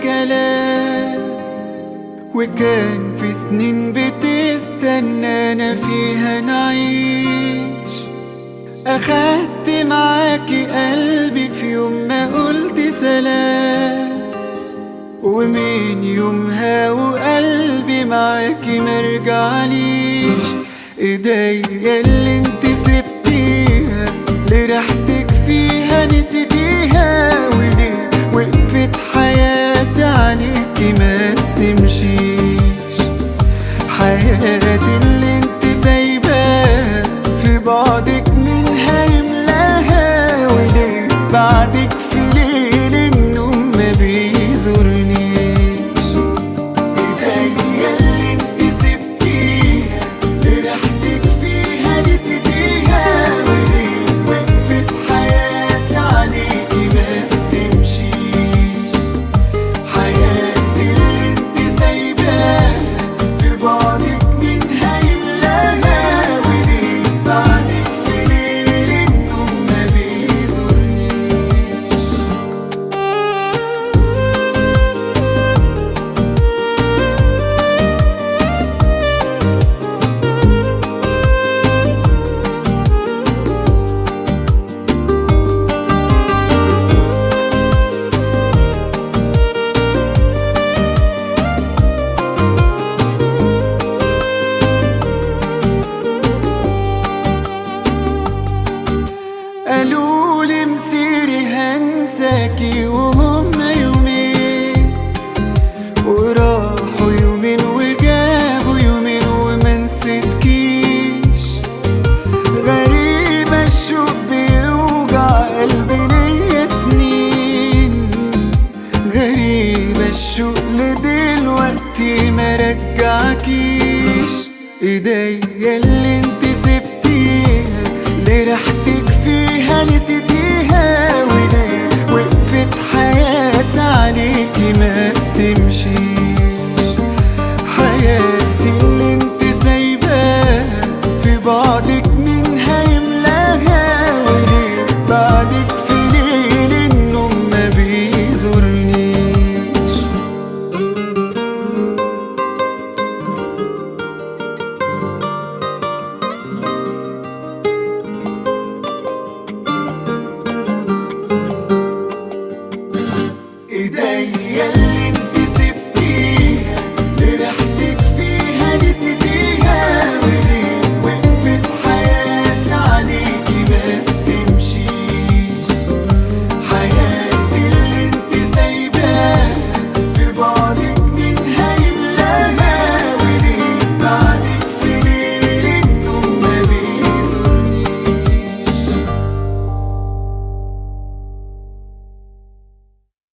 كلام، وكان في سنين بتستنانا فيها نعيش. أخدت معاكي قلبي في يوم ما قلت سلام، ومن يومها وقلبي معاكي مرجعليش. ايديا اللي انت سبتيها لريحتك فيها نسيتيها، وليه وقفت حياتي عليكي ما تمشيش. حياتي اللي انت سايباها في بعدك منها يملاها، وليه بعدك في ليل النوم ما بيزورنيش. ايديا اللي انت سبتيها لريحتك فيها نسيتيها، وليه وقفت حياتي عليكي ما تمشيش. حياتي اللي انت سايباها في بعدك منها يملاها، وليه بعدك في ليل النوم ما بيزورنيش. قالولي مسيري هنساكي وهما يومين، وراحوا يومين وجابوا يومين وما نسيتكيش. غريبة الشوق بيوجع قلبي ليا سنين، غريبة الشوق لدلوقتي ما رجعكيش. ايديا اللي انت سبتيها لريحتك فيها نسيت